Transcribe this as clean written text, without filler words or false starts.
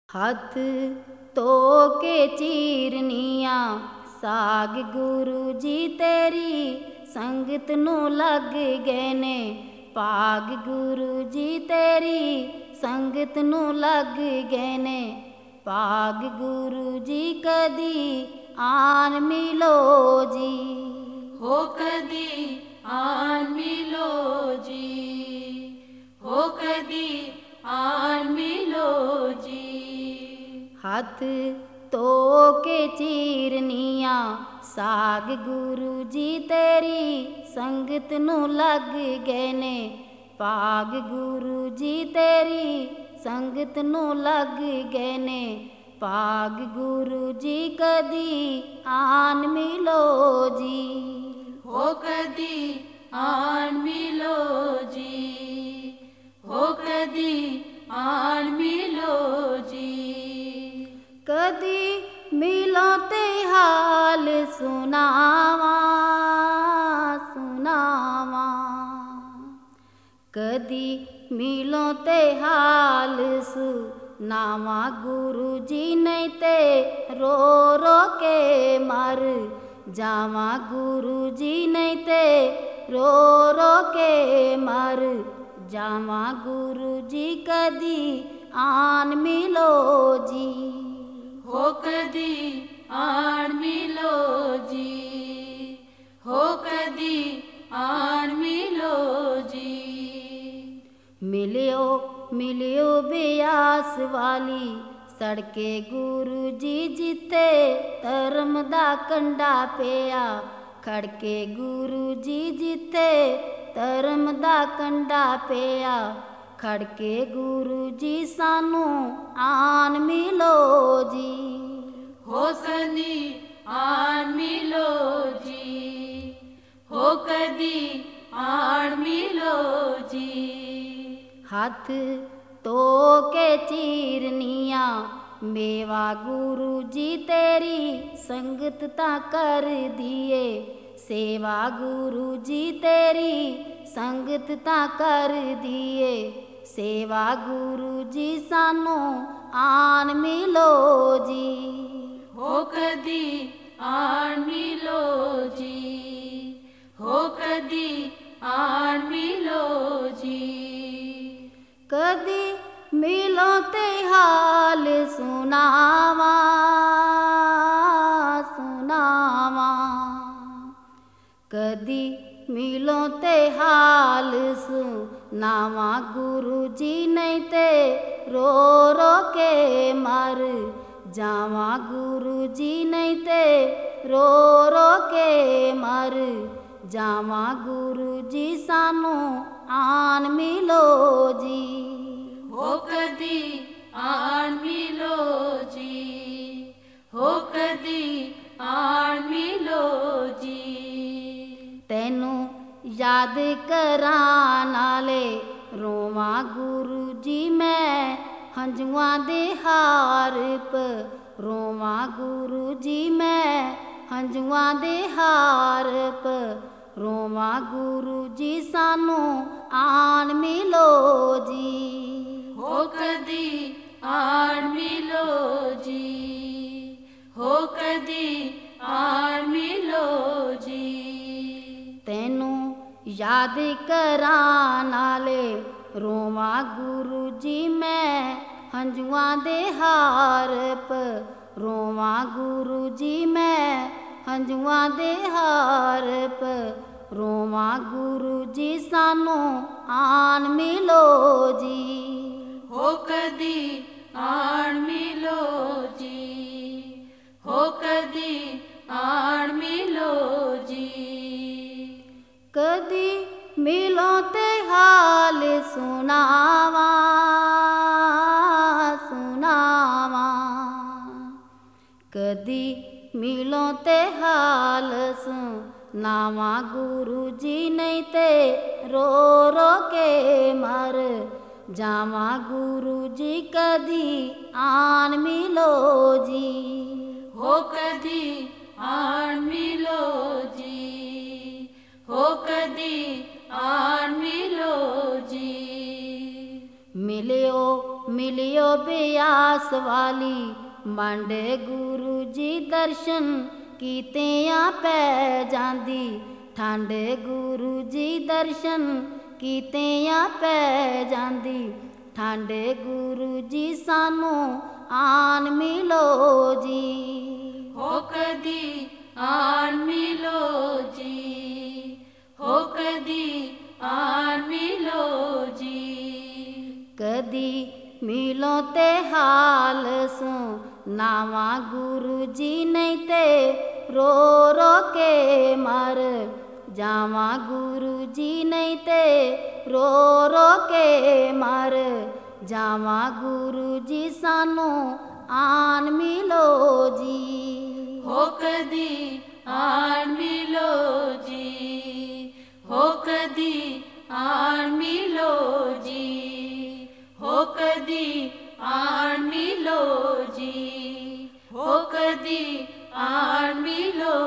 ਹੱਥ ਧੋ ਕੇ ਚੀਰਨੀਆਂ ਸਾਗ ਗੁਰੂ ਜੀ ਤੇਰੀ ਸੰਗਤ ਨੂੰ ਲੱਗ ਗਏ ਨੇ। ਭਾਗ ਗੁਰੂ ਜੀ ਤੇਰੀ ਸੰਗਤ ਨੂੰ ਲੱਗ ਗਏ ਨੇ। ਭਾਗ ਗੁਰੂ ਜੀ ਕਦੀ ਆਣ ਮਿਲੋ ਜੀ, ਹੋ ਕਦੀ ਆਣ ਮਿਲੋ ਜੀ, ਹੋ ਕਦੀ ਆਣ ਮਿਲੋ ਜੀ। ਹੱਥ ਧੋ ਕੇ ਚੀਰਨੀਆਂ ਸਾਗ ਗੁਰੂ ਜੀ ਤੇਰੀ ਸੰਗਤ ਨੂੰ ਲੱਗ ਗਏ ਨੇ। ਭਾਗ ਗੁਰੂ ਜੀ ਤੇਰੀ ਸੰਗਤ ਨੂੰ ਲੱਗ ਗਏ ਨੇ। ਭਾਗ ਗੁਰੂ ਜੀ ਕਦੀ ਆਣ ਮਿਲੋ ਜੀ, ਹੋ ਕਦੀ ਆਣ ਮਿਲੋ ਜੀ, ਹੋ ਕਦੀ ਆਣ ਮਿਲੋ ਜੀ। ਕਦੀ ਮਿਲੋ ਤੇ ਹਾਲ ਸੁਣਾਵਾਂ ਸੁਣਾਵਾਂ, ਕਦੀ ਮਿਲੋ ਤੇ ਹਾਲ ਸੁਣਾਵਾਂ ਗੁਰੂ ਜੀ, ਨਹੀਂ ਤੇ ਰੋ ਰੋ ਕੇ ਮਰ ਜਾਵਾਂ ਗੁਰੂ ਜੀ, ਨਹੀਂ ਤੇ ਰੋ ਰੋ ਕੇ ਮਰ ਜਾਵਾਂ ਗੁਰੂ ਜੀ। ਕਦੀ ਆਣ ਮਿਲੋ ਜੀ, ਹੋ ਕਦੀ ਆਣ ਮਿਲੋ ਜੀ, ਹੋ ਕਦੀ ਆਣ ਮਿਲੋ ਜੀ। ਮਿਲਿਓ ਮਿਲਿਓ ਬਿਆਸ ਵਾਲੀ ਸੜਕੇ ਗੁਰੂ ਜੀ, ਜਿੱਥੇ ਧਰਮ ਦਾ ਕੰਡਾ ਪਿਆ ਖੜਕੇ ਗੁਰੂ ਜੀ, ਜਿੱਥੇ ਧਰਮ ਦਾ ਕੰਡਾ ਪਿਆ ਖੜਕੇ ਗੁਰੂ ਜੀ। ਸਾਨੂੰ ਆਣ ਮਿਲੋ ਜੀ, ਹੋ ਕਦੀ ਆਣ ਮਿਲੋ ਜੀ, ਹੋ ਕਦੀ ਆਣ ਮਿਲੋ ਜੀ। ਹੱਥ ਧੋ ਕੇ ਚੀਰਨੀਆਂ ਮੇਵਾ ਗੁਰੂ ਜੀ ਤੇਰੀ ਸੰਗਤ ਤਾਂ ਕਰਦੀ ਏ। ਸੇਵਾ ਗੁਰੂ ਜੀ ਤੇਰੀ ਸੰਗਤ ਤਾਂ ਕਰਦੀ ਏ। ਸੇਵਾ ਗੁਰੂ ਜੀ ਸਾਨੂੰ ਆਣ ਮਿਲੋ ਜੀ, ਹੋ ਕਦੀ ਆਣ ਮਿਲੋ ਜੀ, ਹੋ ਕਦੀ ਆਣ ਮਿਲੋ ਜੀ। ਕਦੀ ਮਿਲੋ ਤੇ ਹਾਲ ਸੁਣਾਵਾਂ ਸੁਣਾਵਾਂ, ਕਦੀ ਮਿਲੋ ਤੇ ਹਾਲ ਸੁਣਾਵਾਂ ਗੁਰੂ ਜੀ, ਨਹੀਂ ਤੇ ਰੋ ਰੋ ਕੇ ਮਰ ਜਾਵਾਂ ਗੁਰੂ ਜੀ, ਨਹੀਂ ਤੇ ਰੋ ਰੋ ਕੇ ਮਰ ਜਾਵਾਂ ਗੁਰੂ ਜੀ। ਸਾਨੂੰ ਆਣ ਮਿਲੋ ਜੀ, ਹੋ ਕਦੀ ਆਣ ਮਿਲੋ ਜੀ, ਹੋ ਕਦੀ ਆਣ ਮਿਲੋ ਜੀ। ਤੈਨੂੰ ਯਾਦ ਕਰਾਂ ਨਾਲੇ ਰੋਵਾਂ ਗੁਰੂ ਜੀ, ਮੈਂ ਹੰਝੂਆਂ ਦੇ ਹਾਰ ਰੋਵਾਂ ਗੁਰੂ ਜੀ, ਮੈਂ ਹੰਝੂਆਂ ਦੇ ਹਾਰ ਰੋਵਾਂ ਗੁਰੂ ਜੀ। ਸਾਨੂੰ ਆਣ ਮਿਲੋ ਜੀ, ਹੋ ਕਦੀ ਆਣ ਮਿਲੋ ਜੀ, ਹੋ ਕਦੀ ਆਣ ਮਿਲੋ ਜੀ। ਤੈਨੂੰ ਯਾਦ ਕਰਾਂ ਨਾਲੇ ਰੋਵਾਂ ਗੁਰੂ ਜੀ, ਮੈਂ ਹੰਝੂਆਂ ਦੇ ਹਾਰ ਰੋਵਾਂ ਗੁਰੂ ਜੀ, ਮੈਂ ਹੰਝੂਆਂ ਦੇ ਹਾਰ ਰੋਵਾਂ ਗੁਰੂ ਜੀ। ਸਾਨੂੰ ਆਣ ਮਿਲੋ ਜੀ, ਹੋ ਕਦੀ ਆਣ ਮਿਲੋ ਜੀ, ਹੋ ਕਦੀ ਆਣ ਮਿਲੋ ਜੀ। ਕਦੀ ਮਿਲੋ ਤੇ ਹਾਲ ਸੁਣਾਵਾਂ ਸੁਣਾਵਾਂ, ਕਦੀ ਮਿਲੋ ਤੇ ਹਾਲ ਸੁਣਾਵਾਂ ਗੁਰੂ ਜੀ, ਨਹੀਂ ਤੇ ਰੋ ਰੋ ਕੇ ਮਰ ਜਾਵਾਂ ਗੁਰੂ ਜੀ। ਕਦੀ ਆਣ ਮਿਲੋ ਜੀ, ਹੋ ਕਦੀ ਆਣ ਮਿਲੋ ਜੀ, ਹੋ ਕਦੀ ਆਣ ਮਿਲੋ ਜੀ। ਮਿਲਿਓ ਮਿਲਿਓ ਬਿਆਸ ਵਾਲੀ ਮੰਡ ਗੁਰੂ ਜੀ ਦਰਸ਼ਨ ਕੀਤਿਆਂ ਪੈ ਜਾਂਦੀ ਠੰਡ ਗੁਰੂ ਜੀ ਦਰਸ਼ਨ ਕੀਤਿਆਂ ਪੈ ਜਾਂਦੀ ਠੰਡ ਗੁਰੂ ਜੀ ਸਾਨੂੰ ਆਣ ਮਿਲੋ ਜੀ ਹੋ ਕਦੀ ਆਣ ਮਿਲੋ ਜੀ ਹੋ ਕਦੀ ਆਣ ਮਿਲੋ ਜੀ ਕਦੀ ਮਿਲੋ ਤੇ ਹਾਲ ਸੁਣਾਵਾਂ ਗੁਰੂ ਜੀ ਨਹੀਂ ਤੇ ਰੋ ਰੋ ਕੇ ਮਰ ਜਾਵਾਂ ਗੁਰੂ ਜੀ ਨਹੀਂ ਤੇ ਰੋ ਰੋ ਕੇ ਮਰ ਜਾਵਾਂ ਗੁਰੂ ਜੀ ਸਾਨੂੰ ਆਣ ਮਿਲੋ ਜੀ ਹੋ ਕਦੀ ਆਣ ਮਿਲੋ ਜੀ ਹੋ ਕਦੀ ਆਣ ਮਿਲੋ ਜੀ ਹੋ ਕਦੀ ਆਣ ਮਿਲੋ ਜੀ ਹੋ ਕਦੀ ਆਣ ਮਿਲੋ